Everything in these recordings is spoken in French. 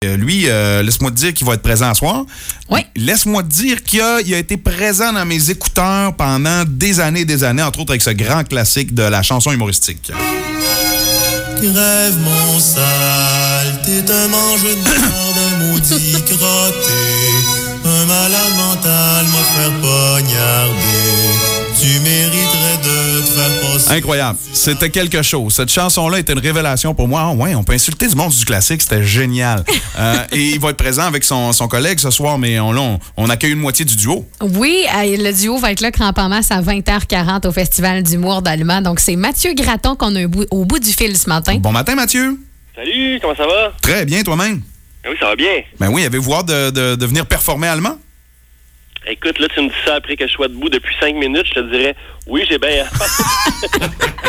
Lui, laisse-moi te dire qu'il va être présent ce soir. Oui. Laisse-moi te dire qu'il a été présent dans mes écouteurs pendant des années, entre autres avec ce grand classique de la chanson humoristique. Crève mon sale, t'es un mange-nord d'un maudit crotté, un malade mental m'a faire poignarder. Tu mériterais de te faire passer. Incroyable. C'était quelque chose. Cette chanson-là était une révélation pour moi. Ah ouais, on peut insulter du monde du classique. C'était génial. Et il va être présent avec son collègue ce soir, mais on accueille une moitié du duo. Oui, le duo va être là, Crampe en masse, à 20h40 au Festival d'humour d'Allemand. Donc, c'est Mathieu Gratton qu'on a au bout du fil ce matin. Bon matin, Mathieu. Salut, comment ça va? Très bien, toi-même. Oui, ça va bien. Ben oui, avez-vous hâte de venir performer allemand? Écoute, là, tu me dis ça après que je sois debout depuis 5 minutes, je te dirais, oui, j'ai bien hâte.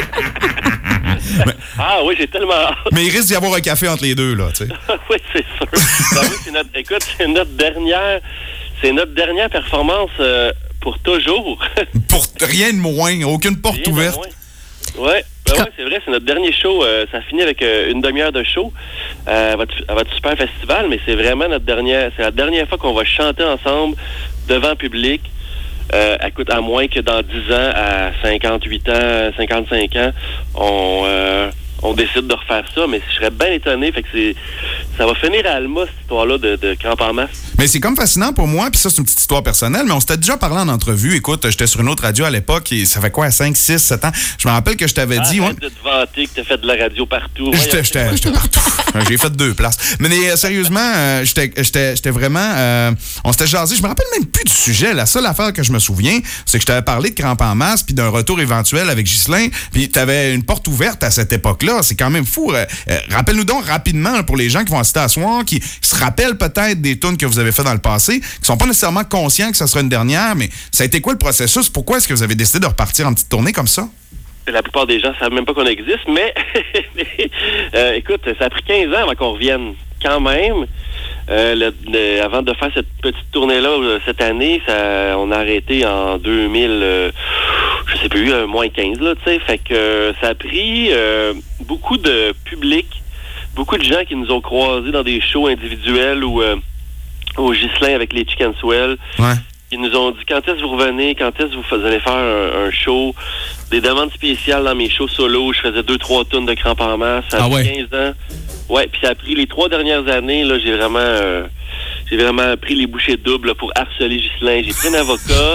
Ah oui, j'ai tellement hâte. Mais il risque d'y avoir un café entre les deux, là, tu sais. Oui, c'est sûr. Ben oui, c'est notre dernière performance pour toujours. Pour rien de moins, aucune porte ouverte. Oui, c'est vrai, c'est notre dernier show. Ça finit avec une demi-heure de show. À votre super festival, mais c'est vraiment c'est la dernière fois qu'on va chanter ensemble devant public. Écoute, à moins que dans 10 ans, à 58 ans, 55 ans, on décide de refaire ça, mais je serais bien étonné. Fait que ça va finir à Alma, cette histoire-là de Crampe en masse. Mais c'est comme fascinant pour moi, puis ça, c'est une petite histoire personnelle, mais on s'était déjà parlé en entrevue. Écoute, j'étais sur une autre radio à l'époque, et ça fait quoi, 5, 6, 7 ans? Je me rappelle que je t'avais dit... Arrête de te vanter que t'as fait de la radio partout. J'étais partout. J'ai fait 2 places. Mais sérieusement, j'étais vraiment... on s'était jasé. Je me rappelle même plus du sujet. La seule affaire que je me souviens, c'est que je t'avais parlé de Crampe en masse, puis d'un retour éventuel avec Ghislain, puis t'avais une porte ouverte à cette époque-là. C'est quand même fou. Rappelle-nous donc rapidement, là, pour les gens qui vont assister à soir, qui se rappellent peut-être des tunes que vous avez fait dans le passé, qui sont pas nécessairement conscients que ça sera une dernière, mais ça a été quoi le processus? Pourquoi est-ce que vous avez décidé de repartir en petite tournée comme ça? La plupart des gens ne savent même pas qu'on existe, mais écoute, ça a pris 15 ans avant qu'on revienne quand même. Avant de faire cette petite tournée-là cette année, on a arrêté en 2000, je sais plus, moins 15, là, tu sais. Fait que ça a pris beaucoup de public, beaucoup de gens qui nous ont croisés dans des shows individuels ou au Ghislain avec les Chicken Swell. Ouais. Ils nous ont dit, quand est-ce que vous revenez, quand est-ce que vous allez faire un show, des demandes spéciales dans mes shows solo. Je faisais 2-3 tonnes de Crampe en masse. Ça a pris 15 ans. Ouais, puis ça a pris les 3 dernières années, là, j'ai vraiment pris les bouchées doubles là, pour harceler Ghislain. J'ai pris un avocat.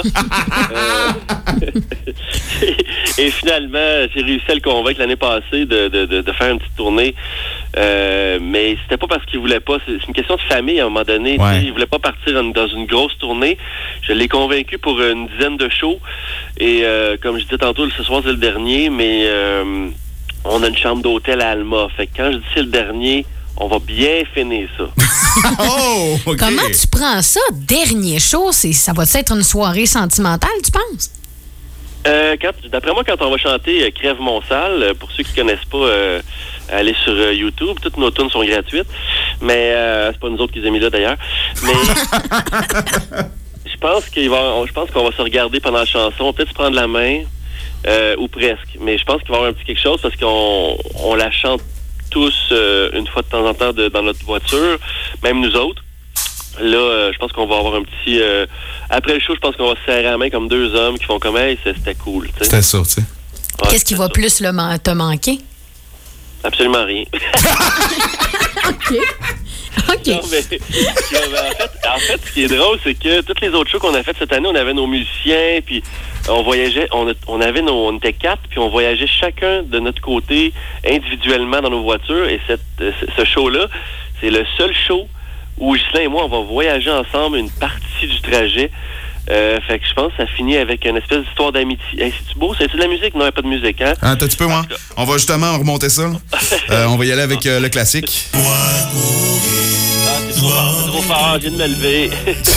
Et finalement, j'ai réussi à le convaincre l'année passée de faire une petite tournée. Mais c'était pas parce qu'il voulait pas. C'est une question de famille à un moment donné. Ouais. Il voulait pas partir dans une grosse tournée. Je l'ai convaincu pour une dizaine de shows. Et comme je disais tantôt, ce soir c'est le dernier, mais on a une chambre d'hôtel à Alma. Fait que quand je dis c'est le dernier, on va bien finir ça. Oh, OK. Comment tu prends ça, dernier show? Ça va être une soirée sentimentale, tu penses? D'après moi, quand on va chanter Crève mon sale, pour ceux qui connaissent pas, allez sur YouTube. Toutes nos tunes sont gratuites. Mais c'est pas nous autres qui les a mis là, d'ailleurs. Mais je pense qu'on va se regarder pendant la chanson. On va peut-être se prendre la main, ou presque. Mais je pense qu'il va y avoir un petit quelque chose parce qu'on la chante tous une fois de temps en temps dans notre voiture, même nous autres. Là, je pense qu'on va avoir un petit... après le show, je pense qu'on va se serrer la main comme 2 hommes qui font comme « Hey, c'était cool. » C'était ça, tu sais. Ouais, qu'est-ce qui va plus te manquer? Absolument rien. OK. Non, mais, en fait, ce qui est drôle, c'est que toutes les autres shows qu'on a faites cette année, on avait nos musiciens, puis on voyageait, on était 4, puis on voyageait chacun de notre côté individuellement dans nos voitures. Et ce show-là, c'est le seul show où Ghislain et moi, on va voyager ensemble une partie du trajet. Fait que je pense que ça finit avec une espèce d'histoire d'amitié. Hey, c'est-tu beau? C'est-tu de la musique? Non, il n'y a pas de musique, hein? Attends un petit peu, moi. On va justement remonter ça. On va y aller avec le classique. C'est trop fort, je viens de me lever.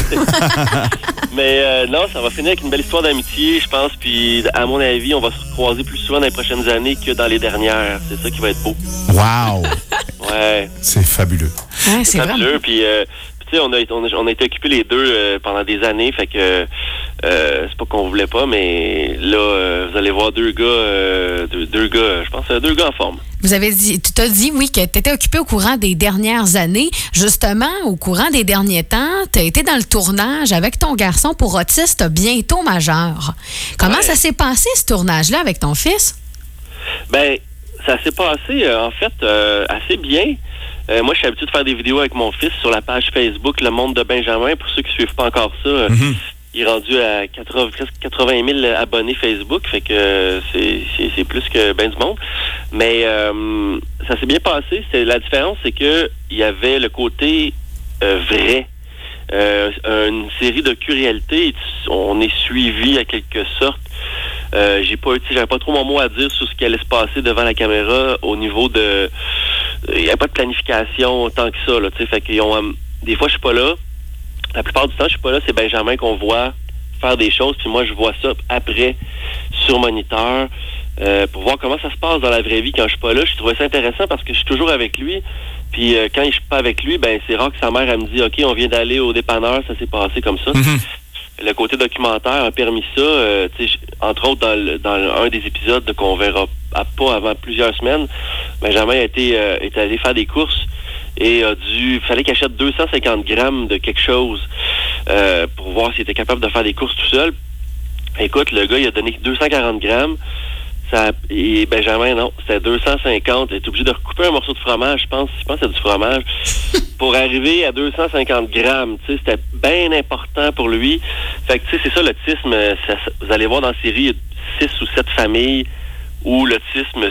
Mais non, ça va finir avec une belle histoire d'amitié, je pense. Puis, à mon avis, on va se croiser plus souvent dans les prochaines années que dans les dernières. C'est ça qui va être beau. Wow! Ouais. C'est fabuleux. Ouais, c'est fabuleux. Puis, tu sais, on a été occupés les deux pendant des années. Fait que C'est pas qu'on voulait pas, mais là, vous allez voir deux gars, je pense, deux gars en forme. Tu t'as dit, oui, que tu étais occupé au courant des dernières années. Justement, au courant des derniers temps, tu as été dans le tournage avec ton garçon pour Autiste bientôt majeur. Comment ça s'est passé, ce tournage-là, avec ton fils? Ben, ça s'est passé, en fait, assez bien. Moi, je suis habitué de faire des vidéos avec mon fils sur la page Facebook Le Monde de Benjamin. Pour ceux qui suivent pas encore ça, il est rendu à presque 80 000 abonnés Facebook, fait que c'est plus que ben du monde. Mais ça s'est bien passé. La différence, c'est que il y avait le côté vrai. Une série de réalité. On est suivi à quelque sorte. J'avais pas trop mon mot à dire sur ce qui allait se passer devant la caméra au niveau de... Il n'y a pas de planification tant que ça, là, tu sais. Fait qu'ils ont... des fois, je suis pas là. La plupart du temps, je suis pas là. C'est Benjamin qu'on voit faire des choses, puis moi, je vois ça après sur moniteur pour voir comment ça se passe dans la vraie vie quand je suis pas là. Je trouvais ça intéressant parce que je suis toujours avec lui. Puis quand je suis pas avec lui, ben c'est rare que sa mère, elle me dit « OK, on vient d'aller au dépanneur, ça s'est passé comme ça. Le côté documentaire a permis ça. Entre autres, dans un des épisodes qu'on verra pas avant plusieurs semaines, Benjamin est allé faire des courses et fallait qu'il achète 250 grammes de quelque chose pour voir s'il était capable de faire des courses tout seul. Écoute, le gars, il a donné 240 grammes. Et Benjamin, non, c'était 250. Il était obligé de recouper un morceau de fromage, je pense que c'est du fromage, pour arriver à 250 grammes. Tu sais, c'était bien important pour lui. Fait que, tu sais, c'est ça, l'autisme. Vous allez voir dans la série, il y a 6 ou 7 familles où l'autisme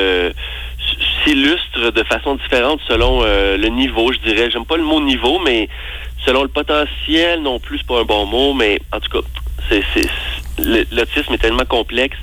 s'illustre de façon différente selon le niveau, je dirais. J'aime pas le mot niveau, mais selon le potentiel non plus, c'est pas un bon mot, mais en tout cas, l'autisme est tellement complexe.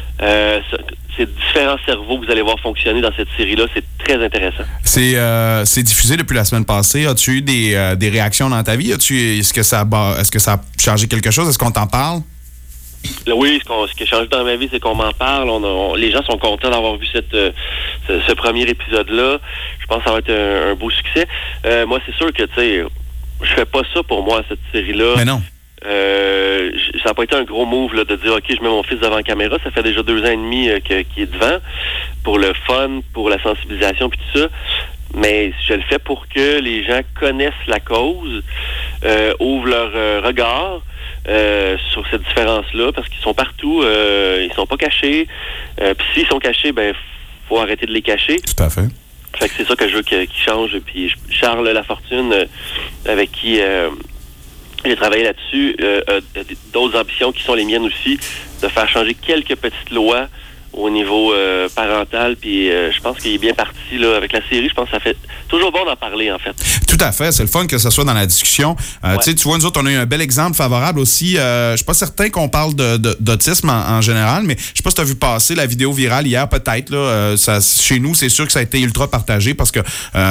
C'est différents cerveaux que vous allez voir fonctionner dans cette série-là. C'est très intéressant. C'est diffusé depuis la semaine passée. As-tu eu des réactions dans ta vie? Est-ce que ça a changé quelque chose? Est-ce qu'on t'en parle? Oui, ce qui a changé dans ma vie, c'est qu'on m'en parle. Les gens sont contents d'avoir vu ce premier épisode-là. Je pense que ça va être un beau succès. Moi, c'est sûr que, tu sais, je fais pas ça pour moi, cette série-là. Mais non. Ça n'a pas été un gros move là, de dire OK, je mets mon fils devant la caméra. Ça fait déjà 2 ans et demi qu'il est devant pour le fun, pour la sensibilisation puis tout ça. Mais je le fais pour que les gens connaissent la cause, ouvrent leur regard sur cette différence-là, parce qu'ils sont partout, ils sont pas cachés. Puis s'ils sont cachés, ben faut arrêter de les cacher. Tout à fait. Fait que c'est ça que je veux qu'il change. Puis Charles Lafortune, avec qui j'ai travaillé là-dessus, d'autres ambitions qui sont les miennes aussi, de faire changer quelques petites lois au niveau parental, puis je pense qu'il est bien parti là, avec la série. Je pense que ça fait toujours bon d'en parler, en fait. Tout à fait. C'est le fun que ce soit dans la discussion. Tu vois, nous autres, on a eu un bel exemple favorable aussi. Je suis pas certain qu'on parle d'autisme en général, mais je sais pas si tu as vu passer la vidéo virale hier, peut-être. Là, chez nous, c'est sûr que ça a été ultra partagé parce que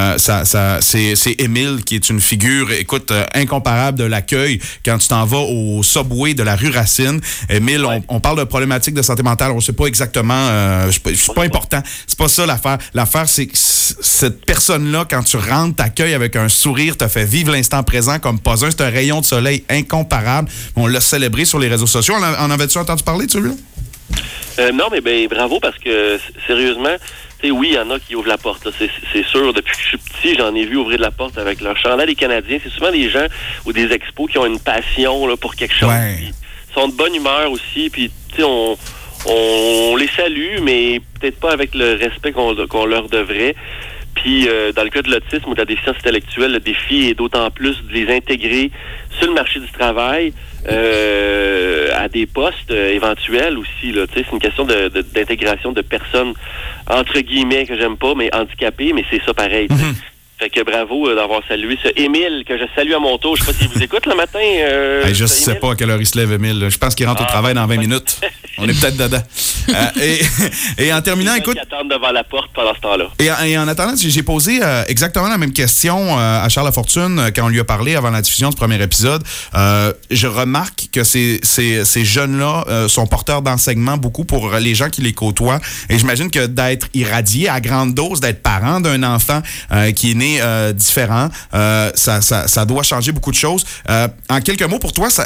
c'est Émile qui est une figure, écoute, incomparable de l'accueil quand tu t'en vas au Subway de la rue Racine. Émile, on parle de problématiques de santé mentale, on sait pas exactement. C'est pas important. C'est pas ça l'affaire. L'affaire, c'est que cette personne-là, quand tu rentres, t'accueille avec un sourire, te fait vivre l'instant présent comme pas un. C'est un rayon de soleil incomparable. On l'a célébré sur les réseaux sociaux. En avais-tu entendu parler de celui-là? Non, mais bravo, parce que sérieusement, tu sais, oui, il y en a qui ouvrent la porte. Là, c'est sûr. Depuis que je suis petit, j'en ai vu ouvrir de la porte avec leur chandail des Canadiens. C'est souvent des gens ou des expos qui ont une passion là, pour quelque chose. Ils sont de bonne humeur aussi. Puis, tu sais, on les salue, mais peut-être pas avec le respect qu'on leur devrait. Puis, dans le cas de l'autisme ou de la déficience intellectuelle, le défi est d'autant plus de les intégrer sur le marché du travail à des postes éventuels aussi. Là. C'est une question d'intégration de personnes, entre guillemets, que j'aime pas, mais handicapées, mais c'est ça pareil. Fait que bravo d'avoir salué ce Émile, que je salue à mon tour. Je sais pas s'il vous écoute le matin. Je sais pas à quelle heure il se lève, Émile. Je pense qu'il rentre au travail dans 20 minutes. On est peut-être dedans. Et en terminant, écoute... Qui attendent devant la porte pendant ce temps-là. Et en attendant, j'ai posé exactement la même question à Charles Lafortune quand on lui a parlé avant la diffusion du premier épisode. Je remarque que ces jeunes-là sont porteurs d'enseignement beaucoup pour les gens qui les côtoient. Et j'imagine que d'être irradié à grande dose, d'être parent d'un enfant qui est né différent, ça doit changer beaucoup de choses. En quelques mots, pour toi,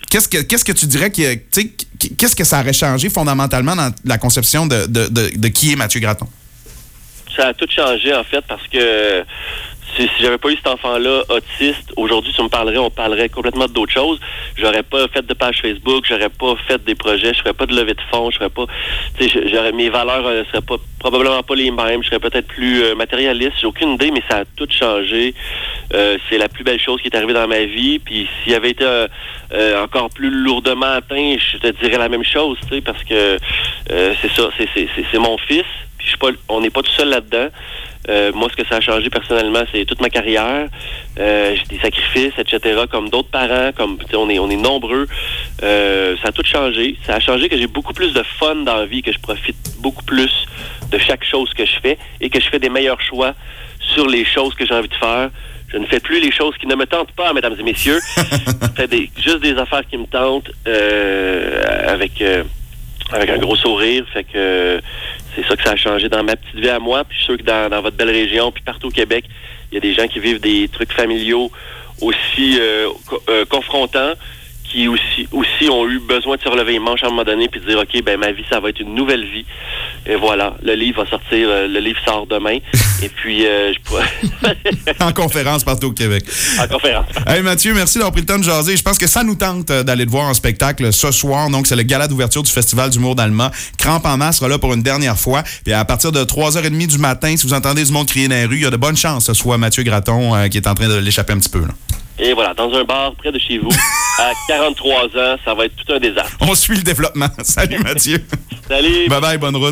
qu'est-ce que tu dirais qu'est-ce que ça aurait changé fondamentalement dans la conception de qui est Mathieu Gratton? Ça a tout changé, en fait, parce que si j'avais pas eu cet enfant-là autiste, aujourd'hui, on parlerait complètement d'autres choses. J'aurais pas fait de page Facebook, j'aurais pas fait des projets, je ferais pas de levée de fonds, je ferais pas, mes valeurs seraient probablement pas les mêmes, je serais peut-être plus matérialiste, j'ai aucune idée, mais ça a tout changé. C'est la plus belle chose qui est arrivée dans ma vie, puis s'il avait été encore plus lourdement atteint, je te dirais la même chose, parce que c'est ça, c'est mon fils, puis on n'est pas tout seul là-dedans. Moi, ce que ça a changé personnellement, c'est toute ma carrière. J'ai des sacrifices, etc. Comme d'autres parents, comme on est nombreux. Ça a tout changé. Ça a changé que j'ai beaucoup plus de fun dans la vie, que je profite beaucoup plus de chaque chose que je fais et que je fais des meilleurs choix sur les choses que j'ai envie de faire. Je ne fais plus les choses qui ne me tentent pas, mesdames et messieurs. Je fais juste des affaires qui me tentent avec un gros sourire. Fait que c'est ça que ça a changé dans ma petite vie à moi. Puis je suis sûr que dans votre belle région, puis partout au Québec, il y a des gens qui vivent des trucs familiaux aussi confrontants, qui aussi ont eu besoin de se relever les manches à un moment donné puis de dire, OK, ben ma vie, ça va être une nouvelle vie. Et voilà, le livre va sortir, le livre sort demain. Et puis, je pourrais... En conférence partout au Québec. En conférence. Hey Mathieu, merci d'avoir pris le temps de jaser. Je pense que ça nous tente d'aller te voir en spectacle ce soir. Donc, c'est le gala d'ouverture du Festival d'humour d'Alma. Crampe en masse sera là pour une dernière fois. Puis à partir de 3h30 du matin, si vous entendez du monde crier dans les rues, il y a de bonnes chances que ce soit Mathieu Gratton qui est en train de l'échapper un petit peu, là. Et voilà, dans un bar près de chez vous, à 43 ans, ça va être tout un désastre. On suit le développement. Salut Mathieu. Salut. Bye bye, bonne route.